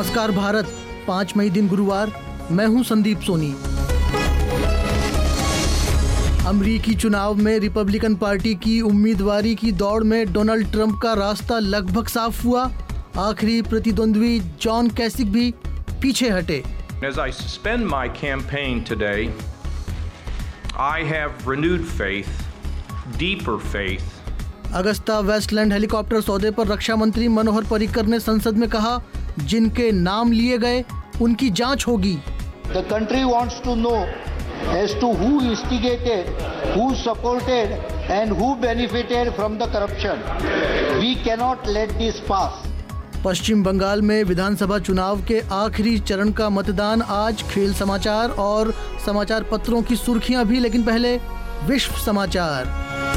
नमस्कार भारत, 5 मई दिन गुरुवार। मैं हूं संदीप सोनी। अमेरिकी चुनाव में रिपब्लिकन पार्टी की उम्मीदवारी की दौड़ में डोनाल्ड ट्रंप का रास्ता लगभग साफ हुआ। आखिरी प्रतिद्वंद्वी जॉन कैसिक भी पीछे हटे। As I suspend my campaign today, I have renewed faith, deeper faith. Agusta Westland helicopter सौदे पर रक्षा मंत्री मनोहर पर्रिकर ने संसद में कहा, जिनके नाम लिए गए उनकी जांच होगी। The country wants to know as to who instigated, who supported and who benefited from the corruption. We cannot let this pass. पश्चिम बंगाल में विधानसभा चुनाव के आखिरी चरण का मतदान आज। खेल समाचार और समाचार पत्रों की सुर्खियां भी, लेकिन पहले विश्व समाचार।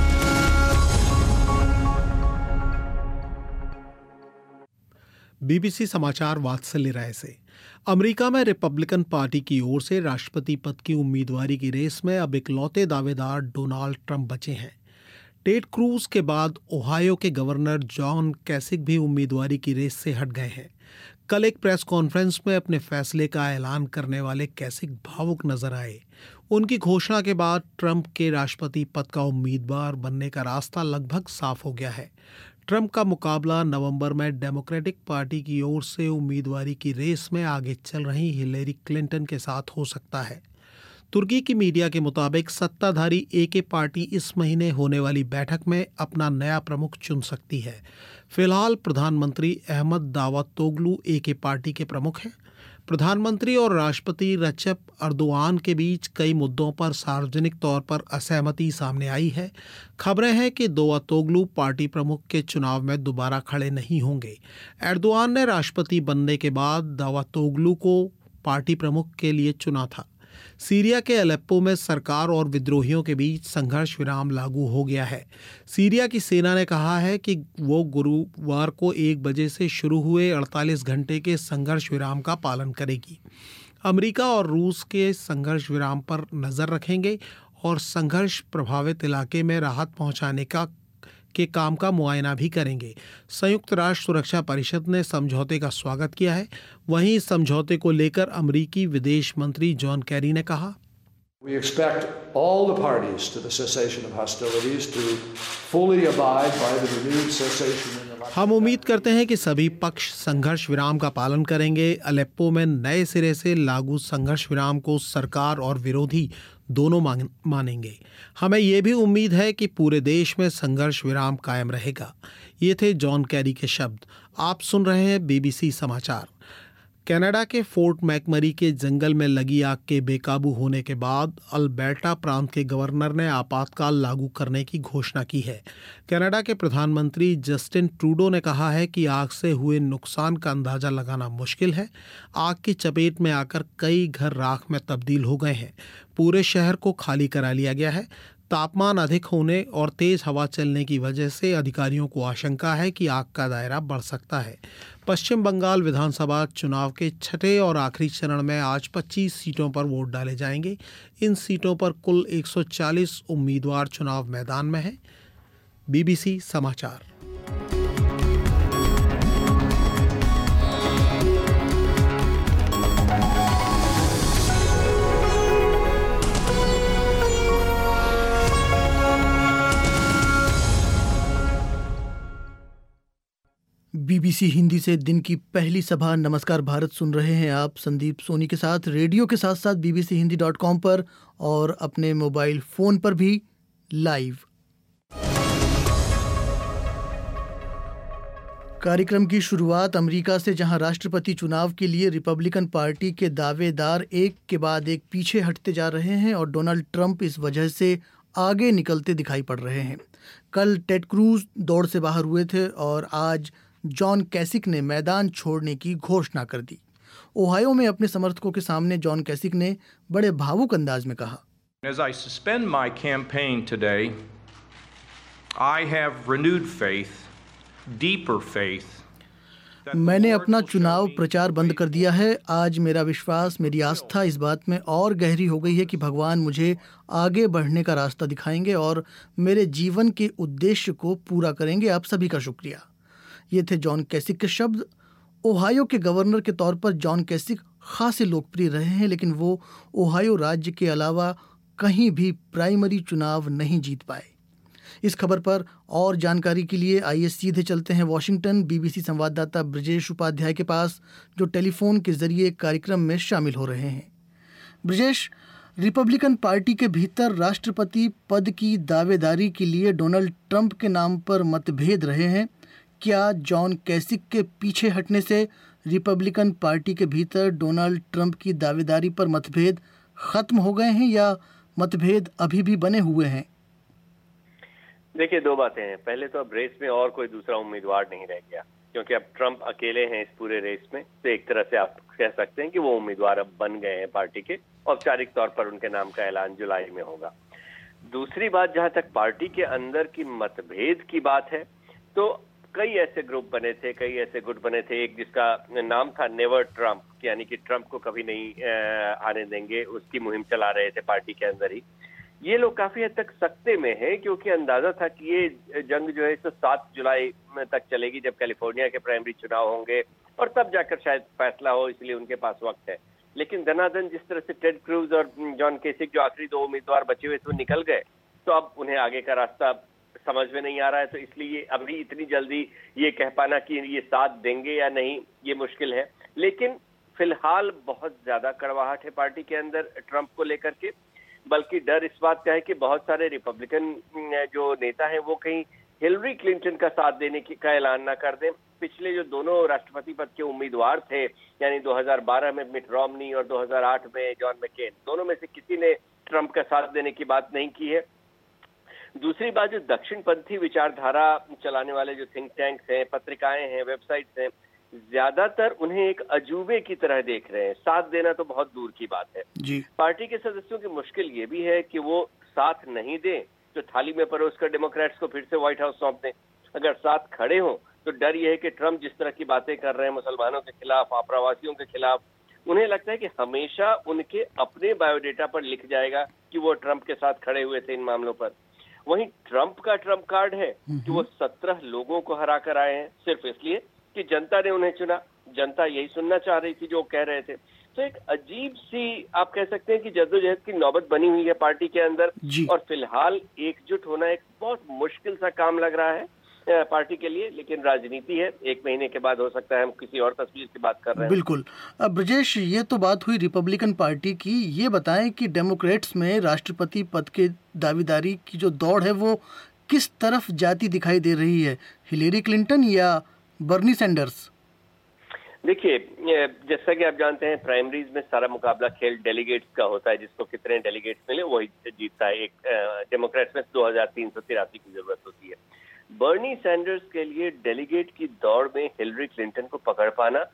बीबीसी समाचार वात्सल्य राय से। अमेरिका में रिपब्लिकन पार्टी की ओर से राष्ट्रपति पद की उम्मीदवारी की रेस में अब इकलौते दावेदार डोनाल्ड ट्रंप बचे हैं। टेड क्रूज के बाद ओहायो के गवर्नर जॉन कैसिक भी उम्मीदवारी की रेस से हट गए हैं। कल एक प्रेस कॉन्फ्रेंस में अपने फैसले का ऐलान करने वाले कैसिक भावुक नजर आए। उनकी घोषणा के बाद ट्रंप के राष्ट्रपति पद का उम्मीदवार बनने का रास्ता लगभग साफ हो गया है। ट्रंप का मुकाबला नवंबर में डेमोक्रेटिक पार्टी की ओर से उम्मीदवारी की रेस में आगे चल रही हिलेरी क्लिंटन के साथ हो सकता है। तुर्की की मीडिया के मुताबिक सत्ताधारी एके पार्टी इस महीने होने वाली बैठक में अपना नया प्रमुख चुन सकती है। फिलहाल प्रधानमंत्री अहमद दावतोगलू एके पार्टी के प्रमुख हैं। प्रधानमंत्री और राष्ट्रपति रजब अर्दोआन के बीच कई मुद्दों पर सार्वजनिक तौर पर असहमति सामने आई है। खबरें हैं कि दावतोगलू पार्टी प्रमुख के चुनाव में दोबारा खड़े नहीं होंगे। एर्दोआन ने राष्ट्रपति बनने के बाद दावतोगलू को पार्टी प्रमुख के लिए चुना था। सीरिया के अलेप्पो में सरकार और विद्रोहियों के बीच संघर्ष विराम लागू हो गया है। सीरिया की सेना ने कहा है कि वो गुरुवार को 1 बजे से शुरू हुए 48 घंटे के संघर्ष विराम का पालन करेगी। अमेरिका और रूस के संघर्ष विराम पर नज़र रखेंगे और संघर्ष प्रभावित इलाके में राहत पहुंचाने के काम का मुआयना भी करेंगे। संयुक्त राष्ट्र सुरक्षा परिषद ने समझौते का स्वागत किया है। वहीं इस समझौते को लेकर अमेरिकी विदेश मंत्री जॉन कैरी ने कहा, We expect all the parties to the cessation of hostilities to fully abide by the renewed cessation in the हम उम्मीद करते हैं कि सभी पक्ष संघर्ष विराम का पालन करेंगे। अलेप्पो में नए सिरे से लागू संघर्ष विराम को सरकार और विरोधी दोनों मानेंगे। हमें ये भी उम्मीद है कि पूरे देश में संघर्ष विराम कायम रहेगा। ये थे जॉन कैरी के शब्द। आप सुन रहे हैं बीबीसी समाचार। कनाडा के फोर्ट मैकमरी के जंगल में लगी आग के बेकाबू होने के बाद अल्बर्टा प्रांत के गवर्नर ने आपातकाल लागू करने की घोषणा की है। कनाडा के प्रधानमंत्री जस्टिन ट्रूडो ने कहा है कि आग से हुए नुकसान का अंदाजा लगाना मुश्किल है। आग की चपेट में आकर कई घर राख में तब्दील हो गए हैं। पूरे शहर को खाली करा लिया गया है। तापमान अधिक होने और तेज हवा चलने की वजह से अधिकारियों को आशंका है कि आग का दायरा बढ़ सकता है। पश्चिम बंगाल विधानसभा चुनाव के छठे और आखिरी चरण में आज 25 सीटों पर वोट डाले जाएंगे। इन सीटों पर कुल 140 उम्मीदवार चुनाव मैदान में हैं। बीबीसी समाचार। बीबीसी हिंदी से दिन की पहली सभा नमस्कार भारत सुन रहे हैं आप संदीप सोनी के साथ। रेडियो के साथ साथ bbchindi.com पर और अपने मोबाइल फोन पर भी लाइव। कार्यक्रम की शुरुआत अमेरिका से, जहां राष्ट्रपति चुनाव के लिए रिपब्लिकन पार्टी के दावेदार एक के बाद एक पीछे हटते जा रहे हैं और डोनाल्ड ट्रंप इस वजह से आगे निकलते दिखाई पड़ रहे हैं। कल टेड क्रूज दौड़ से बाहर हुए थे और आज जॉन कैसिक ने मैदान छोड़ने की घोषणा कर दी। ओहायो में अपने समर्थकों के सामने जॉन कैसिक ने बड़े भावुक अंदाज में कहा, As I suspend my campaign today, I have renewed faith, deeper faith. मैंने अपना चुनाव प्रचार बंद कर दिया है। आज मेरा विश्वास, मेरी आस्था इस बात में और गहरी हो गई है कि भगवान मुझे आगे बढ़ने का रास्ता दिखाएंगे और मेरे जीवन के उद्देश्य को पूरा करेंगे। आप सभी का शुक्रिया। ये थे जॉन कैसिक के शब्द। ओहायो के गवर्नर के तौर पर जॉन कैसिक खासे लोकप्रिय रहे हैं, लेकिन वो ओहायो राज्य के अलावा कहीं भी प्राइमरी चुनाव नहीं जीत पाए। इस खबर पर और जानकारी के लिए आइए सीधे चलते हैं वॉशिंगटन बीबीसी संवाददाता ब्रजेश उपाध्याय के पास, जो टेलीफोन के जरिए कार्यक्रम में शामिल हो रहे हैं। ब्रजेश, रिपब्लिकन पार्टी के भीतर राष्ट्रपति पद की दावेदारी के लिए डोनाल्ड ट्रंप के नाम पर मतभेद रहे हैं। क्या जॉन कैसिक के पीछे हटने से रिपब्लिकन पार्टी के भीतर डोनाल्ड ट्रंप की दावेदारी पर मतभेद खत्म हो गए हैं या मतभेद अभी भी बने हुए हैं? देखिए, दो बातें हैं। पहले तो अब रेस में और कोई दूसरा उम्मीदवार नहीं रह गया, क्योंकि अब ट्रंप अकेले हैं इस पूरे रेस में। तो एक तरह से आप कह सकते हैं कि वो उम्मीदवार अब बन गए हैं पार्टी के। औपचारिक तौर पर उनके नाम का ऐलान जुलाई में होगा। दूसरी बात, जहां तक पार्टी के अंदर की मतभेद की बात है, तो कई ऐसे ग्रुप बने थे, कई ऐसे गुट बने थे। एक जिसका नाम था नेवर ट्रंप, यानी कि ट्रंप को कभी नहीं आने देंगे, उसकी मुहिम चला रहे थे पार्टी के अंदर ही। ये लोग काफी हद तक सख्ते में है, क्योंकि अंदाजा था कि ये जंग जो है तो 7 जुलाई तक चलेगी, जब कैलिफोर्निया के प्राइमरी चुनाव होंगे और तब जाकर शायद फैसला हो, इसलिए उनके पास वक्त है। लेकिन दनादन जिस तरह से टेड क्रूज और जॉन कैसिक, जो आखिरी 2 उम्मीदवार बचे हुए थे, वो निकल गए, तो अब उन्हें आगे का रास्ता समझ में नहीं आ रहा है। तो इसलिए अभी इतनी जल्दी ये कह पाना कि ये साथ देंगे या नहीं, ये मुश्किल है। लेकिन फिलहाल बहुत ज्यादा कड़वाहट है पार्टी के अंदर ट्रंप को लेकर के। बल्कि डर इस बात का है कि बहुत सारे रिपब्लिकन जो नेता हैं वो कहीं हिलरी क्लिंटन का साथ देने का ऐलान ना कर दें। पिछले जो दोनों राष्ट्रपति पद के उम्मीदवार थे, यानी 2012 में मिट रोमनी और 2008 में जॉन मैकेन, दोनों में से किसी ने ट्रंप का साथ देने की बात नहीं की है। दूसरी बात, जो दक्षिणपंथी विचारधारा चलाने वाले जो थिंक टैंक्स हैं, पत्रिकाएं हैं, वेबसाइट्स हैं, ज्यादातर उन्हें एक अजूबे की तरह देख रहे हैं। साथ देना तो बहुत दूर की बात है जी। पार्टी के सदस्यों की मुश्किल ये भी है कि वो साथ नहीं दें तो थाली में परोस कर डेमोक्रेट्स को फिर से व्हाइट हाउस सौंप दें। अगर साथ खड़े हों तो डर यह है कि ट्रंप जिस तरह की बातें कर रहे हैं मुसलमानों के खिलाफ, आप्रवासियों के खिलाफ, उन्हें लगता है कि हमेशा उनके अपने बायोडेटा पर लिख जाएगा कि वो ट्रंप के साथ खड़े हुए थे इन मामलों पर। वहीं ट्रंप का ट्रंप कार्ड है कि वो 17 लोगों को हरा कर आए हैं, सिर्फ इसलिए कि जनता ने उन्हें चुना। जनता यही सुनना चाह रही थी जो कह रहे थे। तो एक अजीब सी आप कह सकते हैं कि जद्दोजहद की नौबत बनी हुई है पार्टी के अंदर, और फिलहाल एकजुट होना एक बहुत मुश्किल सा काम लग रहा है पार्टी के लिए। लेकिन राजनीति है, 1 महीने के बाद हो सकता है हम किसी और तस्वीर की बात कर रहे हैं। बिल्कुल। अब ब्रजेश, ये तो बात हुई रिपब्लिकन पार्टी की। ये बताएं कि डेमोक्रेट्स में राष्ट्रपति पद के दावेदारी की जो दौड़ है वो किस तरफ जाती दिखाई दे रही है, हिलेरी क्लिंटन या बर्नी सैंडर्स? देखिए, जैसा कि आप जानते हैं, प्राइमरीज में सारा मुकाबला खेल डेलीगेट्स का होता है। जिसको कितने डेलीगेट्स मिले वही जीतता है। एक डेमोक्रेट्स में 2383 की जरूरत होती है। बर्नी सैंडर्स के लिए डेलीगेट की दौड़ में हिलरी क्लिंटन को पकड़ पाना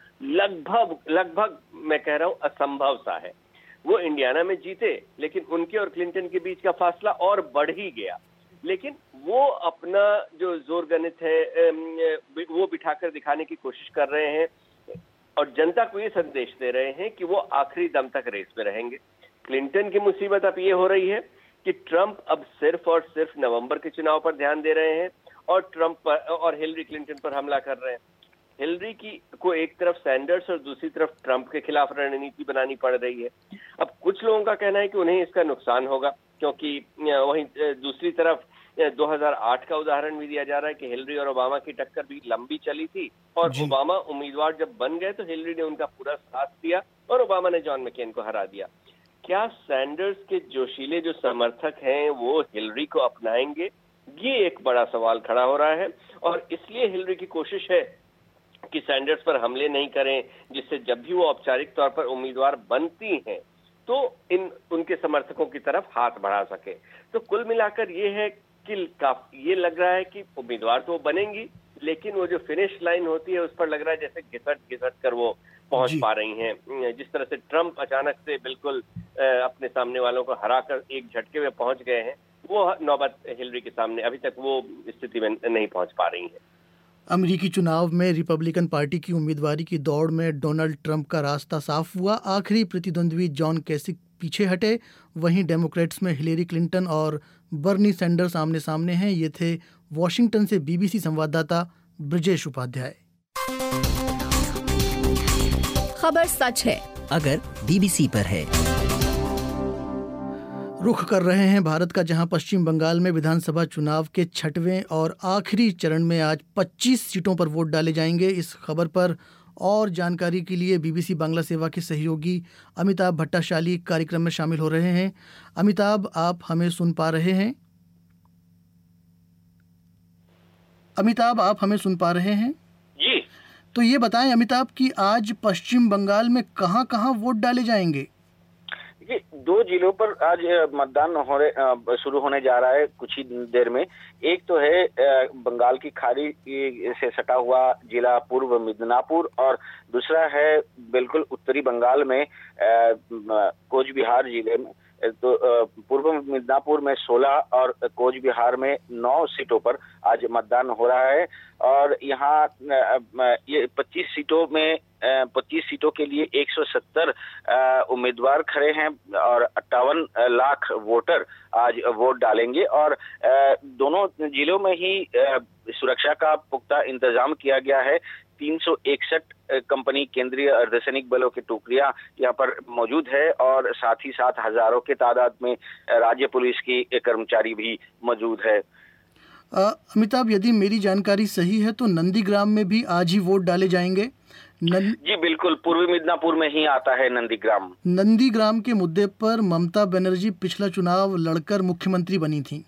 लगभग मैं कह रहा हूं असंभव सा है। वो इंडियाना में जीते, लेकिन उनके और क्लिंटन के बीच का फासला और बढ़ ही गया। लेकिन वो अपना जो जोर गणित है वो बिठाकर दिखाने की कोशिश कर रहे हैं और जनता को ये संदेश दे रहे हैं कि वो आखिरी दम तक रेस में रहेंगे। क्लिंटन की मुसीबत अब ये हो रही है कि ट्रंप अब सिर्फ और सिर्फ नवंबर के चुनाव पर ध्यान दे रहे हैं और ट्रंप पर और हिलरी क्लिंटन पर हमला कर रहे हैं। हिलरी को एक तरफ सैंडर्स और दूसरी तरफ ट्रंप के खिलाफ रणनीति बनानी पड़ रही है। अब कुछ लोगों का कहना है कि उन्हें इसका नुकसान होगा, क्योंकि वहीं दूसरी तरफ 2008 का उदाहरण भी दिया जा रहा है कि हिलरी और ओबामा की टक्कर भी लंबी चली थी और ओबामा उम्मीदवार जब बन गए तो हिलरी ने उनका पूरा साथ दिया और ओबामा ने जॉन मैकेन को हरा दिया। क्या सैंडर्स के जोशीले जो समर्थक हैं वो हिलरी को अपनाएंगे? ये एक बड़ा सवाल खड़ा हो रहा है और इसलिए हिलरी की कोशिश है कि सैंडर्स पर हमले नहीं करें, जिससे जब भी वो औपचारिक तौर पर उम्मीदवार बनती हैं तो उनके समर्थकों की तरफ हाथ बढ़ा सके। तो कुल मिलाकर ये है कि ये लग रहा है कि उम्मीदवार तो बनेंगी, लेकिन वो जो फिनिश लाइन होती है उस पर लग रहा है जैसे घिसट कर वो पहुंच पा रही हैं। जिस तरह से ट्रंप अचानक से बिल्कुल अपने सामने वालों को हराकर एक झटके में पहुंच गए हैं, वो नौबत हिलरी के सामने अभी तक वो स्थिति में नहीं पहुंच पा रही है। अमेरिकी चुनाव में रिपब्लिकन पार्टी की उम्मीदवारी की दौड़ में डोनाल्ड ट्रंप का रास्ता साफ हुआ। आखिरी प्रतिद्वंद्वी जॉन कैसिक पीछे हटे। वहीं डेमोक्रेट्स में हिलेरी क्लिंटन और बर्नी सैंडर्स आमने सामने हैं। ये थे वॉशिंगटन से बीबीसी संवाददाता ब्रजेश उपाध्याय। खबर सच है अगर BBC पर है। रुख कर रहे हैं भारत का, जहां पश्चिम बंगाल में विधानसभा चुनाव के 6वें और आखिरी चरण में आज 25 सीटों पर वोट डाले जाएंगे। इस खबर पर और जानकारी के लिए BBC बांग्ला सेवा के सहयोगी अमिताभ भट्टाशाली कार्यक्रम में शामिल हो रहे हैं। अमिताभ, आप हमें सुन पा रहे हैं? अमिताभ, आप हमें सुन पा रहे हैं? जी। तो ये बताएं अमिताभ कि आज पश्चिम बंगाल में कहां-कहां वोट डाले जाएंगे? देखिए, 2 जिलों पर आज मतदान शुरू होने जा रहा है कुछ ही देर में। एक तो है बंगाल की खाड़ी से सटा हुआ जिला पूर्व मिदनापुर, और दूसरा है बिल्कुल उत्तरी बंगाल में कोच बिहार जिले में। तो पूर्व मिदनापुर में 16 और कोच बिहार में 9 सीटों पर आज मतदान हो रहा है। और यहाँ ये 25 सीटों के लिए 170 उम्मीदवार खड़े हैं और 58 लाख वोटर आज वोट डालेंगे। और दोनों जिलों में ही सुरक्षा का पुख्ता इंतजाम किया गया है। 361 कंपनी केंद्रीय अर्धसैनिक बलों की टुकड़ियां यहाँ पर मौजूद है, और साथ ही साथ हजारों के तादाद में राज्य पुलिस की कर्मचारी भी मौजूद है। अमिताभ, यदि मेरी जानकारी सही है तो नंदीग्राम में भी आज ही वोट डाले जाएंगे? जी बिल्कुल, पूर्वी मिदनापुर में ही आता है नंदीग्राम। नंदीग्राम के मुद्दे पर ममता बनर्जी पिछला चुनाव लड़कर मुख्यमंत्री बनी थी।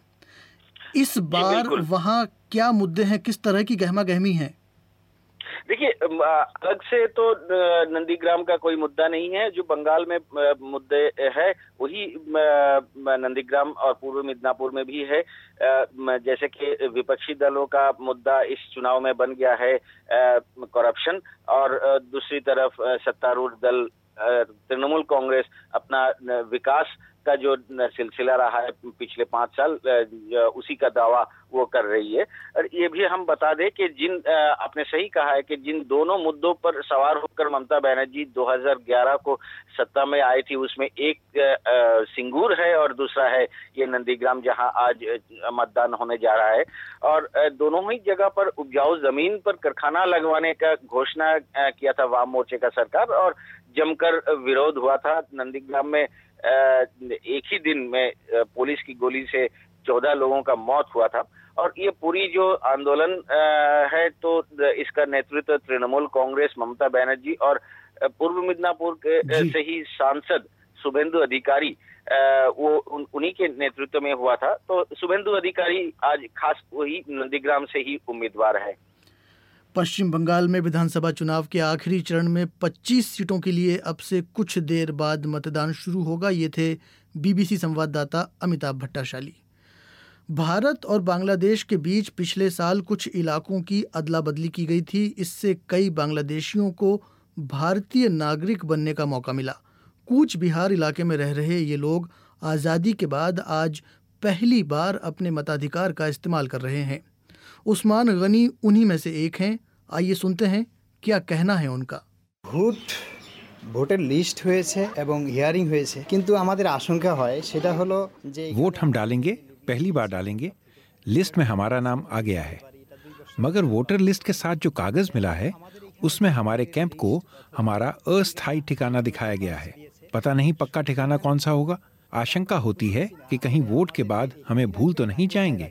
इस बार वहाँ क्या मुद्दे हैं, किस तरह की गहमा गहमी है? देखिए, अलग से तो नंदीग्राम का कोई मुद्दा नहीं है। जो बंगाल में मुद्दे है वही नंदीग्राम और पूर्व मिदनापुर में भी है। जैसे कि विपक्षी दलों का मुद्दा इस चुनाव में बन गया है करप्शन, और दूसरी तरफ सत्तारूढ़ दल तृणमूल कांग्रेस अपना विकास का जो सिलसिला रहा है पिछले 5 साल, उसी का दावा वो कर रही है। और ये भी हम बता दें कि आपने सही कहा है कि जिन दोनों मुद्दों पर सवार होकर ममता बनर्जी 2011 को सत्ता में आई थी, उसमें एक सिंगूर है और दूसरा है ये नंदीग्राम, जहां आज मतदान होने जा रहा है। और दोनों ही जगह पर उपजाऊ जमीन पर कारखाना लगवाने का घोषणा किया था वाम मोर्चे का सरकार, और जमकर विरोध हुआ था। नंदीग्राम में एक ही दिन में पुलिस की गोली से 14 लोगों का मौत हुआ था। और ये पूरी जो आंदोलन है, तो इसका नेतृत्व तृणमूल कांग्रेस, ममता बनर्जी और पूर्व मिदनापुर के से ही सांसद शुभेंदु अधिकारी, वो उन्हीं के नेतृत्व में हुआ था। तो शुभेंदु अधिकारी आज खास वही नंदीग्राम से ही उम्मीदवार है। पश्चिम बंगाल में विधानसभा चुनाव के आखिरी चरण में 25 सीटों के लिए अब से कुछ देर बाद मतदान शुरू होगा। ये थे BBC संवाददाता अमिताभ भट्टाशाली। भारत और बांग्लादेश के बीच पिछले साल कुछ इलाकों की अदला बदली की गई थी। इससे कई बांग्लादेशियों को भारतीय नागरिक बनने का मौका मिला। कूच बिहार इलाके में रह रहे ये लोग आज़ादी के बाद आज पहली बार अपने मताधिकार का इस्तेमाल कर रहे हैं। उस्मान गनी उन्हीं में से एक हैं। आइए सुनते हैं क्या कहना है उनका। ভোটের লিস্ট হয়েছে এবং হিয়ারিং হয়েছে, কিন্তু আমাদের আশঙ্কা হয় সেটা হলো যে वोट हम डालेंगे, पहली बार डालेंगे, लिस्ट में हमारा नाम आ गया है, मगर वोटर लिस्ट के साथ जो कागज मिला है उसमें हमारे कैंप को हमारा अस्थायी ठिकाना दिखाया गया है। पता नहीं पक्का ठिकाना कौन सा होगा। आशंका होती है कि कहीं वोट के बाद हमें भूल तो नहीं जाएंगे।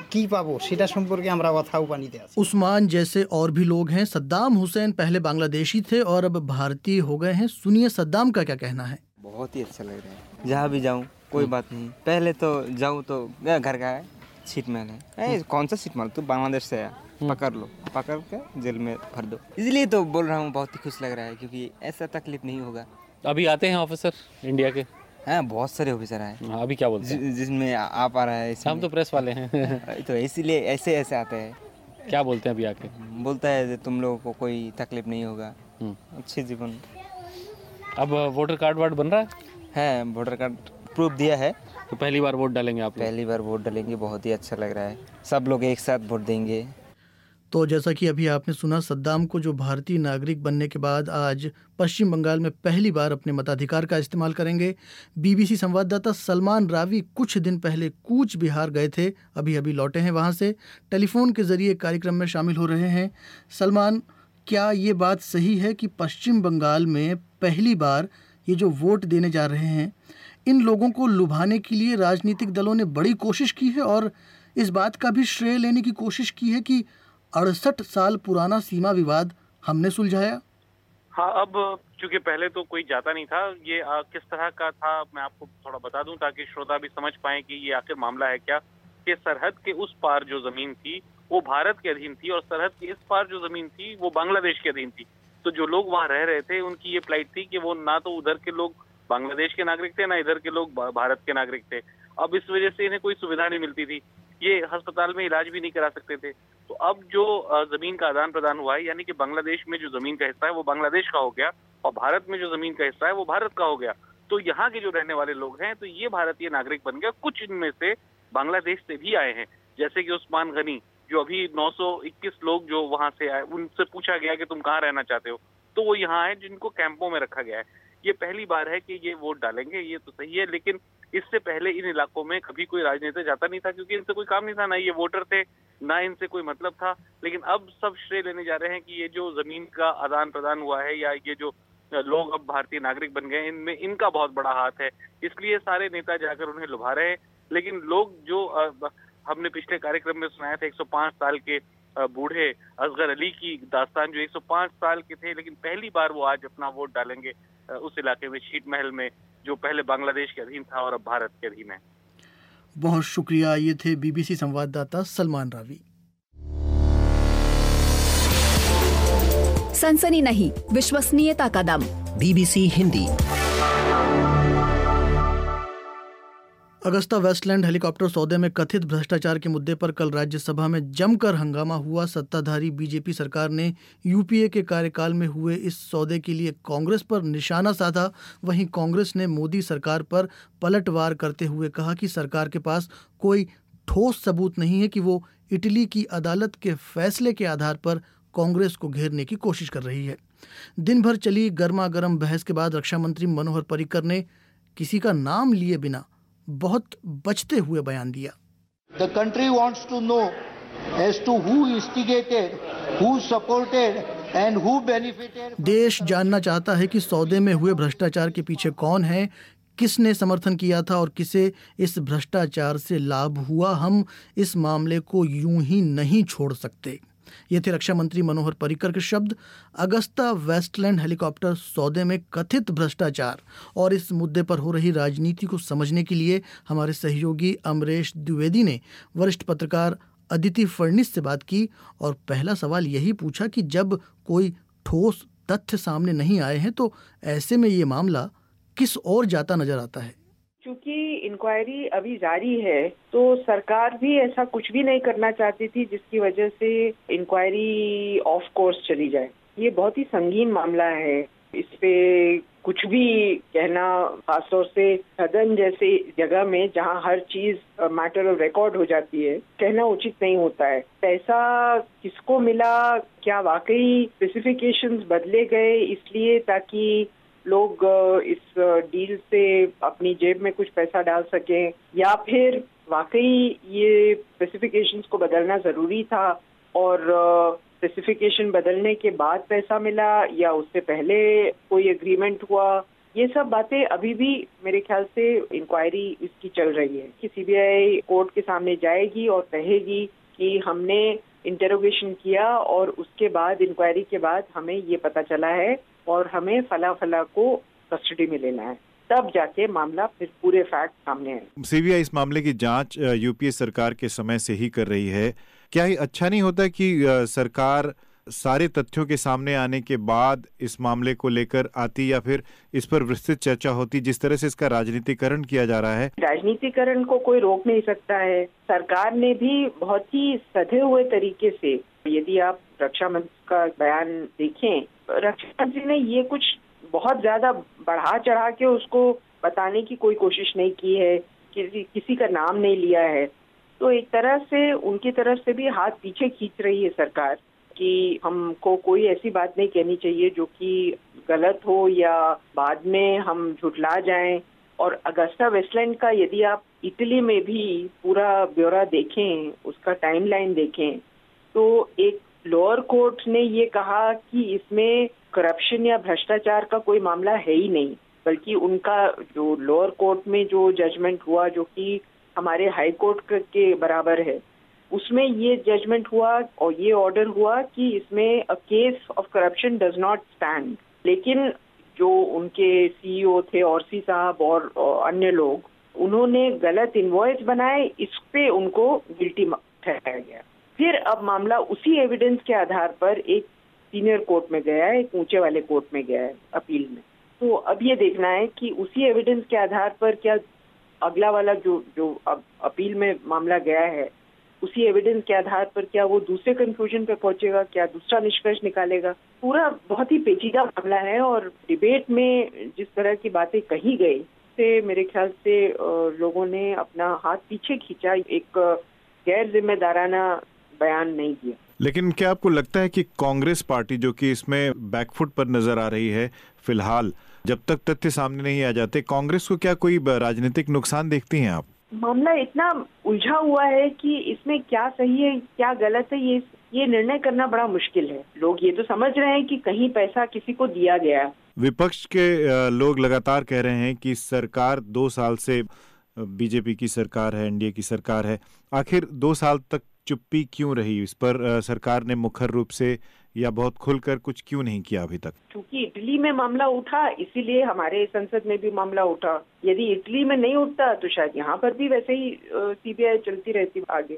उस्मान जैसे और भी लोग हैं। सद्दाम हुसैन पहले बांग्लादेशी थे और अब भारतीय हो गए हैं। सुनिए सद्दाम का क्या कहना है। बहुत ही अच्छा लग रहा है, जहाँ भी जाऊँ कोई बात नहीं। पहले तो जाऊँ तो घर का है, सीट मैल है, कौन सा सीट मैल, तो बांग्लादेश से है, पकड़ लो, पकड़ के जेल में भर दो। इसलिए तो बोल रहा हूँ, बहुत ही खुश लग रहा है, क्योंकि ऐसा तकलीफ नहीं होगा। अभी आते हैं ऑफिसर इंडिया के? हाँ, बहुत सारे ऑफिसर आए। अभी क्या बोलते हैं? जिसमें आप आ रहा है, हम तो प्रेस वाले हैं तो इसीलिए ऐसे आते हैं। क्या बोलते हैं अभी आके? बोलता है तुम लोगों को कोई तकलीफ नहीं होगा, अच्छे जीवन। अब वोटर कार्ड वार्ड बन रहा है? वोटर कार्ड प्रूफ दिया है। तो पहली बार वोट डालेंगे आप? पहली बार वोट डालेंगे, बहुत ही अच्छा लग रहा है। सब लोग एक साथ वोट देंगे। तो जैसा कि अभी आपने सुना, सद्दाम को जो भारतीय नागरिक बनने के बाद आज पश्चिम बंगाल में पहली बार अपने मताधिकार का इस्तेमाल करेंगे। BBC संवाददाता सलमान रावी कुछ दिन पहले कूच बिहार गए थे, अभी लौटे हैं वहां से। टेलीफोन के जरिए कार्यक्रम में शामिल हो रहे हैं। सलमान, क्या ये बात सही है कि पश्चिम बंगाल में पहली बार ये जो वोट देने जा रहे हैं, इन लोगों को लुभाने के लिए राजनीतिक दलों ने बड़ी कोशिश की है और इस बात का भी श्रेय लेने की कोशिश की है कि 68 साल पुराना सीमा विवाद हमने सुलझाया? हाँ, अब चूंकि पहले तो कोई जाता नहीं था, ये किस तरह का था मैं आपको थोड़ा बता दूं ताकि श्रोता भी समझ पाएं कि ये आखिर मामला है क्या। कि सरहद के उस पार जो जमीन थी वो भारत के अधीन थी और सरहद के इस पार जो जमीन थी वो बांग्लादेश के अधीन थी। तो जो लोग वहाँ रह रहे थे उनकी ये प्लाइट थी कि वो ना तो उधर के लोग बांग्लादेश के नागरिक थे, ना इधर के लोग भारत के नागरिक थे। अब इस वजह से इन्हें कोई सुविधा नहीं मिलती थी, ये अस्पताल में इलाज भी नहीं करा सकते थे। तो अब जो जमीन का आदान प्रदान हुआ है, यानी कि बांग्लादेश में जो जमीन का हिस्सा है वो बांग्लादेश का हो गया और भारत में जो जमीन का हिस्सा है वो भारत का हो गया। तो यहाँ के जो रहने वाले लोग हैं तो ये भारतीय नागरिक बन गए। कुछ इनमें से बांग्लादेश से भी आए हैं, जैसे कि उस्मान गनी, जो अभी 921 लोग जो वहां से आए, उनसे पूछा गया कि तुम कहाँ रहना चाहते हो, तो वो यहाँ है, जिनको कैंपों में रखा गया है। ये पहली बार है कि ये वोट डालेंगे, ये तो सही है, लेकिन इससे पहले इन इलाकों में कभी कोई राजनेता जाता नहीं था, क्योंकि इनसे कोई काम नहीं था, ना ये वोटर थे, ना इनसे कोई मतलब था। लेकिन अब सब श्रेय लेने जा रहे हैं कि ये जो जमीन का आदान प्रदान हुआ है या ये जो लोग अब भारतीय नागरिक बन गए, इनमें इनका बहुत बड़ा हाथ है। इसलिए सारे नेता जाकर उन्हें लुभा रहे हैं। लेकिन लोग जो हमने पिछले कार्यक्रम में सुनाया था, 105 साल के बूढ़े असगर अली की दास्तान, जो 105 साल के थे लेकिन पहली बार वो आज अपना वोट डालेंगे उस इलाके में, शीट महल में, जो पहले बांग्लादेश के अधीन था और अब भारत के अधीन है। बहुत शुक्रिया। ये थे बीबीसी संवाददाता सलमान रावी। सनसनी नहीं, विश्वसनीयता का दम। BBC Hindi. Agusta Westland helicopter सौदे में कथित भ्रष्टाचार के मुद्दे पर कल राज्यसभा में जमकर हंगामा हुआ। सत्ताधारी बीजेपी सरकार ने यूपीए के कार्यकाल में हुए इस सौदे के लिए कांग्रेस पर निशाना साधा। वहीं कांग्रेस ने मोदी सरकार पर पलटवार करते हुए कहा कि सरकार के पास कोई ठोस सबूत नहीं है कि वो इटली की अदालत के फैसले के आधार पर कांग्रेस को घेरने की कोशिश कर रही है। दिन भर चली गर्मा गर्म बहस के बाद रक्षा मंत्री मनोहर पर्रिकर ने किसी का नाम लिए बिना बहुत बचते हुए बयान दिया। The country wants to know as to who instigated, who supported and who benefited. देश जानना चाहता है कि सौदे में हुए भ्रष्टाचार के पीछे कौन है, किसने समर्थन किया था और किसे इस भ्रष्टाचार से लाभ हुआ। हम इस मामले को यूं ही नहीं छोड़ सकते। ये थे रक्षा मंत्री मनोहर पर्रिकर के शब्द। अगस्ता वेस्टलैंड हेलीकॉप्टर सौदे में कथित भ्रष्टाचार और इस मुद्दे पर हो रही राजनीति को समझने के लिए हमारे सहयोगी अमरेश द्विवेदी ने वरिष्ठ पत्रकार अदिति फडणीस से बात की और पहला सवाल यही पूछा कि जब कोई ठोस तथ्य सामने नहीं आए हैं तो ऐसे में ये मामला किस ओर जाता नजर आता है। क्योंकि इंक्वायरी अभी जारी है तो सरकार भी ऐसा कुछ भी नहीं करना चाहती थी जिसकी वजह से इंक्वायरी ऑफ कोर्स चली जाए। ये बहुत ही संगीन मामला है, इस पे कुछ भी कहना, खासतौर से सदन जैसे जगह में जहां हर चीज मैटर ऑफ रिकॉर्ड हो जाती है, कहना उचित नहीं होता है। पैसा किसको मिला, क्या वाकई स्पेसिफिकेशंस बदले गए इसलिए ताकि लोग इस डील से अपनी जेब में कुछ पैसा डाल सकें, या फिर वाकई ये स्पेसिफिकेशंस को बदलना जरूरी था और स्पेसिफिकेशन बदलने के बाद पैसा मिला या उससे पहले कोई एग्रीमेंट हुआ। ये सब बातें अभी भी मेरे ख्याल से इंक्वायरी इसकी चल रही है कि सीबीआई कोर्ट के सामने जाएगी और कहेगी कि हमने इंटरोगेशन किया और उसके बाद इंक्वायरी के बाद हमें ये पता चला है और हमें फला फला को कस्टडी में लेना है, तब जाके मामला फिर पूरे फैक्ट सामने आए। सीबीआई इस मामले की जांच यूपीए सरकार के समय से ही कर रही है। क्या ये अच्छा नहीं होता कि सरकार सारे तथ्यों के सामने आने के बाद इस मामले को लेकर आती या फिर इस पर विस्तृत चर्चा होती? जिस तरह से इसका राजनीतिकरण किया जा रहा है, राजनीतिकरण को कोई रोक नहीं सकता है। सरकार ने भी बहुत ही सधे हुए तरीके से, यदि आप रक्षा मंत्री का बयान देखें, रक्षा मंत्री ने ये कुछ बहुत ज्यादा बढ़ा चढ़ा के उसको बताने की कोई कोशिश नहीं की है, किसी का नाम नहीं लिया है। तो एक तरह से उनकी तरफ से भी हाथ पीछे खींच रही है सरकार कि हमको कोई ऐसी बात नहीं कहनी चाहिए जो कि गलत हो या बाद में हम झुठला जाएं। और अगस्ता वेस्टलैंड का यदि आप इटली में भी पूरा ब्यौरा देखें, उसका टाइमलाइन देखें, तो एक लोअर कोर्ट ने ये कहा कि इसमें करप्शन या भ्रष्टाचार का कोई मामला है ही नहीं, बल्कि उनका जो लोअर कोर्ट में जो जजमेंट हुआ, जो कि हमारे हाई कोर्ट के बराबर है, उसमें ये जजमेंट हुआ और ये ऑर्डर हुआ कि इसमें a case of corruption does not stand. लेकिन जो उनके सीईओ थे औरसी साहब और अन्य लोग, उन्होंने गलत इनवॉइस बनाए, इस पे उनको गिल्टी ठहराया गया। फिर अब मामला उसी एविडेंस के आधार पर एक सीनियर कोर्ट में गया है, एक ऊंचे वाले कोर्ट में गया है अपील में। तो अब ये देखना है कि उसी एविडेंस के आधार पर क्या अगला वाला जो अब अपील में मामला गया है, उसी एविडेंस के आधार पर क्या वो दूसरे कंक्लूजन पे पहुंचेगा, क्या दूसरा निष्कर्ष निकालेगा। पूरा बहुत ही पेचीदा मामला है और डिबेट में जिस तरह की बातें कही गई से मेरे ख्याल से लोगों ने अपना हाथ पीछे खींचा, एक गैर जिम्मेदाराना बयान नहीं दिया। लेकिन क्या आपको लगता है कि कांग्रेस पार्टी, जो कि इसमें बैकफुट पर नजर आ रही है फिलहाल, जब तक तथ्य सामने नहीं आ जाते, कांग्रेस को क्या कोई राजनीतिक नुकसान देखती हैं आप? मामला इतना उलझा हुआ है कि इसमें क्या सही है क्या गलत है, ये निर्णय करना बड़ा मुश्किल है। लोग ये तो समझ रहे हैं कि कहीं पैसा किसी को दिया गया। विपक्ष के लोग लगातार कह रहे हैं कि सरकार 2 साल से बीजेपी की सरकार है, एनडीए की सरकार है, आखिर 2 साल तक चुप्पी क्यों रही? इस पर सरकार ने मुखर रूप से या बहुत खुलकर कुछ क्यों नहीं किया अभी तक? क्योंकि इटली में मामला उठा, इसीलिए हमारे संसद में भी मामला उठा। यदि इटली में नहीं उठता तो शायद यहाँ पर भी वैसे ही सीबीआई चलती रहती आगे।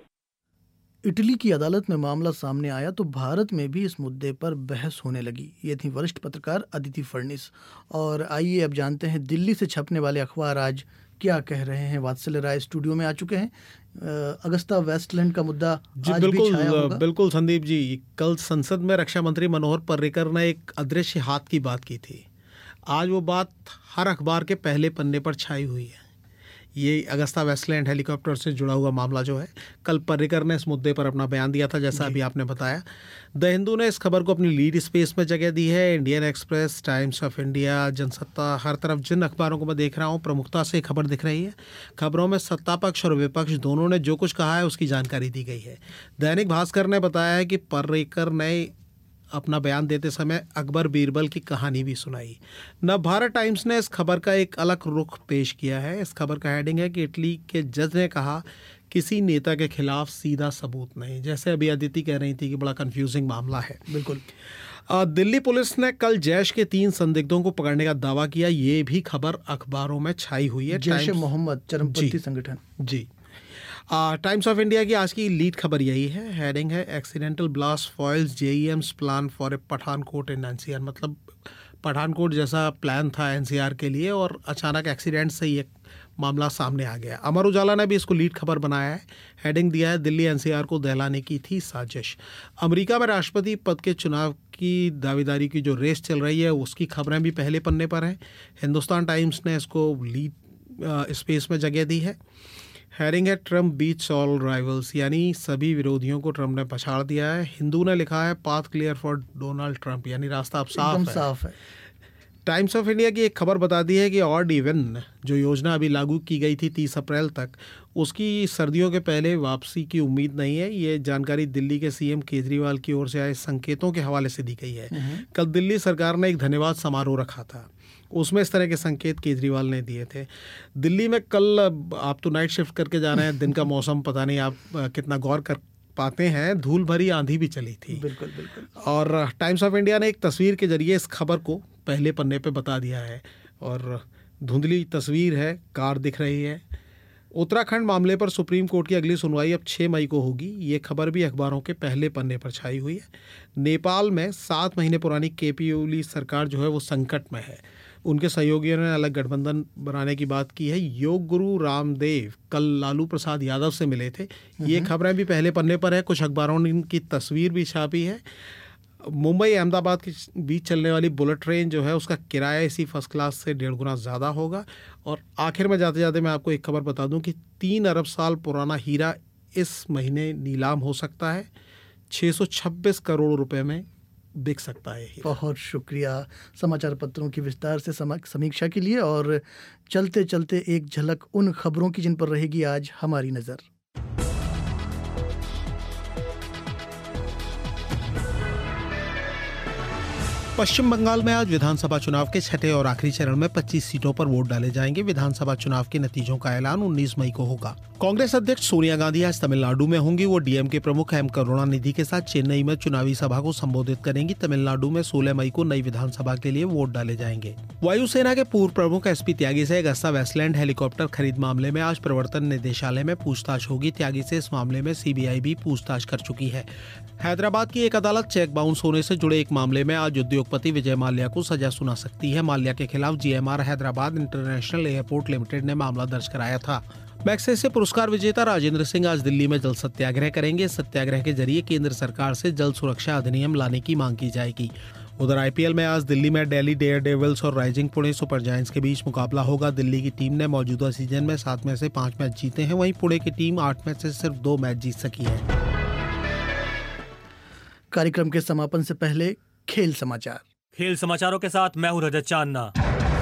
इटली की अदालत में मामला सामने आया तो भारत में भी इस मुद्दे पर बहस होने लगी। ये थी वरिष्ठ पत्रकार अदिति फडणीस। और आइए अब जानते हैं दिल्ली से छपने वाले अखबार आज क्या कह रहे हैं। वात्सल्य राय स्टूडियो में आ चुके हैं। अगस्ता वेस्टलैंड का मुद्दा आज भी छाया होगा। बिल्कुल संदीप जी, कल संसद में रक्षा मंत्री मनोहर पर्रिकर ने एक अदृश्य हाथ की बात की थी। आज वो बात हर अखबार के पहले पन्ने पर छाई हुई है। ये अगस्ता वेस्टलैंड हेलीकॉप्टर से जुड़ा हुआ मामला जो है, कल पर्रिकर ने इस मुद्दे पर अपना बयान दिया था, जैसा अभी आपने बताया। द हिंदू ने इस खबर को अपनी लीड स्पेस में जगह दी है। Indian Express, Times of India, Jansatta, हर तरफ जिन अखबारों को मैं देख रहा हूँ प्रमुखता से खबर दिख रही है। खबरों में सत्ता पक्ष और विपक्ष दोनों ने जो कुछ कहा है उसकी जानकारी दी गई है। दैनिक भास्कर ने बताया है कि पर्रिकर ने अपना बयान देते समय अकबर बीरबल की कहानी भी सुनाई। नवभारत टाइम्स ने इस खबर का एक अलग रुख पेश किया है। इस खबर का हेडिंग है कि इटली के जज ने कहा किसी नेता के खिलाफ सीधा सबूत नहीं। जैसे अभी अदिति कह रही थी कि बड़ा कंफ्यूजिंग मामला है। बिल्कुल। दिल्ली पुलिस ने कल जैश के 3 संदिग्धों को पकड़ने का दावा किया। ये भी खबर अखबारों में छाई हुई है। जैश ए मोहम्मद चरमपंथी संगठन। जी। टाइम्स ऑफ इंडिया की आज की लीड खबर यही है। हेडिंग है accidental blast foils JeM's plan for a Pathankot in NCR. मतलब पठानकोट जैसा प्लान था एनसीआर के लिए और अचानक एक्सीडेंट से ये मामला सामने आ गया। अमर उजाला ने भी इसको लीड खबर बनाया है। हेडिंग दिया है दिल्ली एनसीआर को दहलाने की थी साजिश। अमेरिका में राष्ट्रपति पद के चुनाव की दावेदारी की जो रेस चल रही है उसकी खबरें भी पहले पन्ने पर हैं। हिंदुस्तान टाइम्स ने इसको लीड स्पेस में जगह दी है। हेडिंग है ट्रम्प बीट्स ऑल राइवल्स, यानी सभी विरोधियों को ट्रम्प ने पछाड़ दिया है। हिंदू ने लिखा है path clear for Donald Trump, यानी रास्ता अब साफ है। टाइम्स ऑफ इंडिया की एक खबर बता दी है कि ऑड इवन जो योजना अभी लागू की गई थी 30 अप्रैल तक, उसकी सर्दियों के पहले वापसी की उम्मीद नहीं है। ये जानकारी दिल्ली के सीएम केजरीवाल की ओर से आए संकेतों के हवाले से दी गई है। कल दिल्ली सरकार ने एक धन्यवाद समारोह रखा था, उसमें इस तरह के संकेत केजरीवाल ने दिए थे। दिल्ली में कल, आप तो नाइट शिफ्ट करके जा रहे हैं, दिन का मौसम पता नहीं आप कितना गौर कर पाते हैं, धूल भरी आंधी भी चली थी। बिल्कुल बिल्कुल। और टाइम्स ऑफ इंडिया ने एक तस्वीर के जरिए इस खबर को पहले पन्ने पे बता दिया है और धुंधली तस्वीर है, कार दिख रही है। उत्तराखंड मामले पर सुप्रीम कोर्ट की अगली सुनवाई अब 6 मई को होगी। ये खबर भी अखबारों के पहले पन्ने पर छाई हुई है। नेपाल में 7 महीने पुरानी केपी ओली सरकार जो है वो संकट में है। उनके सहयोगियों ने अलग गठबंधन बनाने की बात की है। योग गुरु रामदेव कल लालू प्रसाद यादव से मिले थे। ये खबरें भी पहले पन्ने पर है। कुछ अखबारों ने इनकी तस्वीर भी छापी है। मुंबई अहमदाबाद के बीच चलने वाली बुलेट ट्रेन जो है उसका किराया इसी फर्स्ट क्लास से 1.5 गुना ज़्यादा होगा। और आखिर में जाते जाते मैं आपको एक खबर बता दूं कि 3 अरब साल पुराना हीरा इस महीने नीलाम हो सकता है। 626 करोड़ रुपए में बिक सकता है। बहुत शुक्रिया समाचार पत्रों की विस्तार से समीक्षा के लिए। और चलते चलते एक झलक उन खबरों की जिन पर रहेगी आज हमारी नज़र। पश्चिम बंगाल में आज विधानसभा चुनाव के छठे और आखिरी चरण में 25 सीटों पर वोट डाले जाएंगे। विधानसभा चुनाव के नतीजों का ऐलान 19 मई को होगा। कांग्रेस अध्यक्ष सोनिया गांधी आज तमिलनाडु में होंगी। वो डीएमके प्रमुख एम करुणानिधि के साथ चेन्नई में चुनावी सभा को संबोधित करेंगी। तमिलनाडु में 16 मई को नई विधानसभा के लिए वोट डाले जाएंगे। वायुसेना के पूर्व प्रमुख एसपी त्यागी से अगस्ता वेस्टलैंड हेलीकॉप्टर खरीद मामले में आज प्रवर्तन निदेशालय में पूछताछ होगी। त्यागी से इस मामले में सीबीआई भी पूछताछ कर चुकी है। हैदराबाद की एक अदालत चेक बाउंस होने से जुड़े एक मामले में आज उद्योगपति विजय माल्या को सजा सुना सकती है। माल्या के खिलाफ GMR Hyderabad international airport limited ने मामला दर्ज कराया था। मैग्सेसे पुरस्कार विजेता राजेंद्र सिंह आज दिल्ली में जल सत्याग्रह करेंगे। सत्याग्रह के जरिए केंद्र सरकार से जल सुरक्षा अधिनियम लाने की मांग की जाएगी। उधर आईपीएल में आज दिल्ली में दिल्ली डेयर डेविल्स और राइजिंग पुणे सुपर जायंट्स के बीच मुकाबला होगा। दिल्ली की टीम ने मौजूदा सीजन में 7 में से 5 मैच जीते हैं, वहीं पुणे की टीम 8 में से सिर्फ 2 मैच जीत सकी है। कार्यक्रम के समापन से पहले खेल समाचार। खेल समाचारों के साथ मैं हूं रजत चांदना।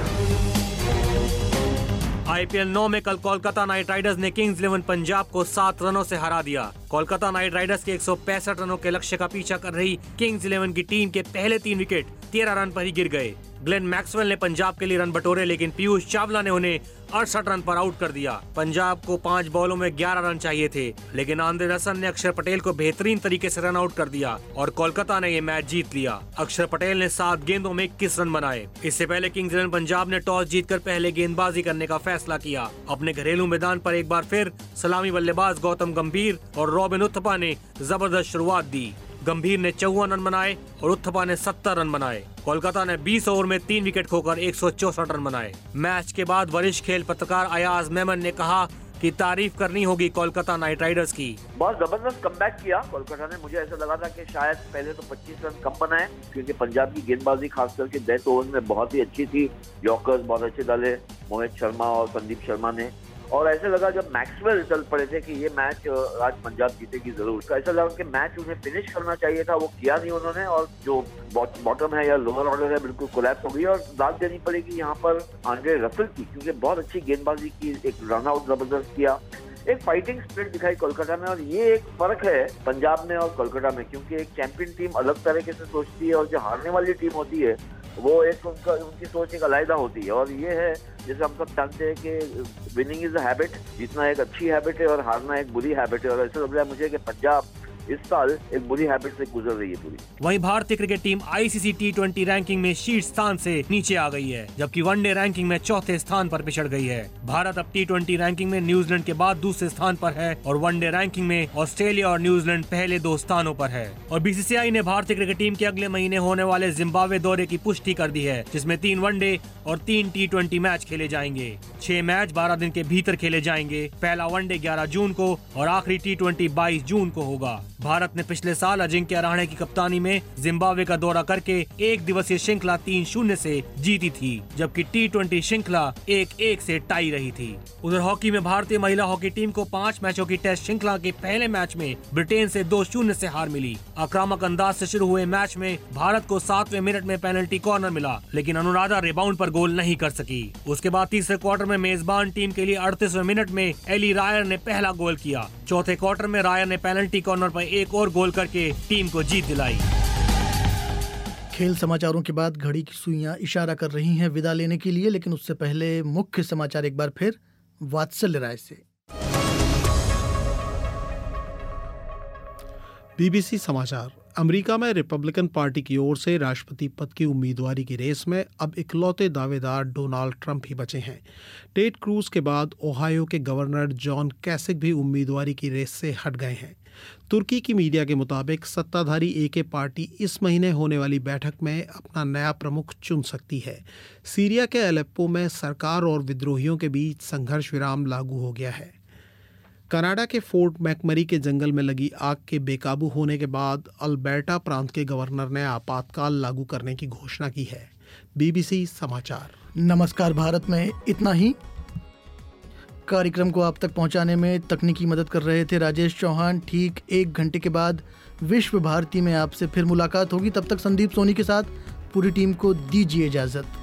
आईपीएल 9 में कल कोलकाता नाइट राइडर्स ने किंग्स 11 पंजाब को 7 रनों से हरा दिया। कोलकाता नाइट राइडर्स के 165 रनों के लक्ष्य का पीछा कर रही किंग्स 11 की टीम के पहले 3 विकेट 13 रन पर ही गिर गए। ग्लेन मैक्सवेल ने पंजाब के लिए रन बटोरे, लेकिन पीयूष चावला ने उन्हें 68 रन पर आउट कर दिया। पंजाब को 5 बॉलों में 11 रन चाहिए थे, लेकिन आंद्रे रसल ने अक्षर पटेल को बेहतरीन तरीके से रन आउट कर दिया और कोलकाता ने ये मैच जीत लिया। अक्षर पटेल ने 7 गेंदों में 21 रन बनाए। इससे पहले किंग्स 11 पंजाब ने टॉस जीतकर पहले गेंदबाजी करने का फैसला किया। अपने घरेलू मैदान पर एक बार फिर सलामी बल्लेबाज गौतम गंभीर और रॉबिन उथप्पा ने जबरदस्त शुरुआत दी। गंभीर ने 54 रन बनाए और उथप्पा ने 70 रन बनाए। कोलकाता ने 20 ओवर में 3 विकेट खोकर 164 रन बनाए। मैच के बाद वरिष्ठ खेल पत्रकार अयाज मेमन ने कहा कि तारीफ करनी होगी कोलकाता नाइट राइडर्स की। बहुत जबरदस्त कमबैक किया कोलकाता ने। मुझे ऐसा लगा था कि शायद पहले तो 25 रन कम बनाए, क्योंकि पंजाब की गेंदबाजी खास करके डेथ ओवर में बहुत ही अच्छी थी। यॉर्कर्स बहुत अच्छे डाले मोहित शर्मा और संदीप शर्मा ने, और ऐसे लगा जब मैक्सवेल चल पड़े थे कि ये मैच आज पंजाब जीतेगी जरूर। तो ऐसा लगा कि मैच उन्हें फिनिश करना चाहिए था, वो किया नहीं उन्होंने, और जो बॉटम है या लोअर ऑर्डर है बिल्कुल कोलैप्स हो गई और दाद देनी पड़ेगी यहाँ पर आंद्रे रसल की, क्योंकि बहुत अच्छी गेंदबाजी की, एक रन आउट जबरदस्त किया, एक फाइटिंग स्पिरिट दिखाई कोलकाता में। और ये एक फर्क है पंजाब में और कोलकाता में, क्योंकि एक चैंपियन टीम अलग तरीके से सोचती है और जो हारने वाली टीम होती है वो एक उनकी सोच एक अलग होती है। और ये है जैसे हम सब जानते हैं कि विनिंग इज अ हैबिट, जीतना एक अच्छी हैबिट है और हारना एक बुरी हैबिट है। और ऐसा लग रहा है मुझे कि पंजाब इस साल एक बुरी हैबिट से गुजर रही है पूरी। वहीं भारतीय cricket team ICC T20 ranking में शीर्ष स्थान से नीचे आ गई है, जबकि वनडे रैंकिंग में चौथे स्थान पर पिछड़ गई है। भारत अब T20 रैंकिंग में न्यूजीलैंड के बाद दूसरे स्थान पर है और वनडे रैंकिंग में ऑस्ट्रेलिया और न्यूजीलैंड पहले 2 स्थानों पर है। और बीसीसीआई ने भारतीय क्रिकेट टीम के अगले महीने होने वाले जिम्बाब्वे दौरे की पुष्टि कर दी है, जिसमें 3 वनडे और 3 T20 मैच खेले जाएंगे। 6 मैच 12 दिन के भीतर खेले जाएंगे। पहला वनडे 11 जून को और आखिरी T20 22 जून को होगा। भारत ने पिछले साल अजिंक्य रहाणे की कप्तानी में जिम्बाब्वे का दौरा करके 1 दिवसीय श्रृंखला 3-0 से जीती थी, जबकि T20 श्रृंखला 1-1 से टाई रही थी। उधर हॉकी में भारतीय महिला हॉकी टीम को 5 मैचों की टेस्ट श्रृंखला के पहले मैच में ब्रिटेन से 2-0 से हार मिली। आक्रामक अंदाज से शुरू हुए मैच में भारत को 7वें मिनट में पेनल्टी कॉर्नर मिला, लेकिन अनुराधा रिबाउंड पर गोल नहीं कर सकी। उसके बाद तीसरे क्वार्टर में मेजबान टीम के लिए 38वें मिनट में एली रायर ने पहला गोल किया। चौथे क्वार्टर में रायर ने पेनल्टी कॉर्नर पर एक और गोल करके टीम को जीत दिलाई। खेल समाचारों के बाद घड़ी की सुइयां इशारा कर रही हैं विदा लेने के लिए, लेकिन उससे पहले मुख्य समाचार एक बार फिर वात्सल्य राय से। बीबीसी समाचार। अमेरिका में रिपब्लिकन पार्टी की ओर से राष्ट्रपति पद की उम्मीदवारी की रेस में अब इकलौते दावेदार डोनाल्ड ट्रंप ही बचे हैं। टेड क्रूज के बाद ओहायो के गवर्नर जॉन कैसिक भी उम्मीदवारी की रेस से हट गए हैं। तुर्की की मीडिया के मुताबिक सत्ताधारी एके पार्टी इस महीने होने वाली बैठक में अपना नया प्रमुख चुन सकती है। सीरिया के अलेप्पो में सरकार और विद्रोहियों के बीच संघर्ष विराम लागू हो गया है। कनाडा के फोर्ट मैकमरी के जंगल में लगी आग के बेकाबू होने के बाद अल्बर्टा प्रांत के गवर्नर ने आपातकाल लागू करने की घोषणा की है। बीबीसी समाचार। नमस्कार भारत में इतना ही। कार्यक्रम को आप तक पहुंचाने में तकनीकी मदद कर रहे थे राजेश चौहान। ठीक 1 घंटे के बाद विश्व भारती में आपसे फिर मुलाकात होगी। तब तक संदीप सोनी के साथ पूरी टीम को दीजिए इजाजत।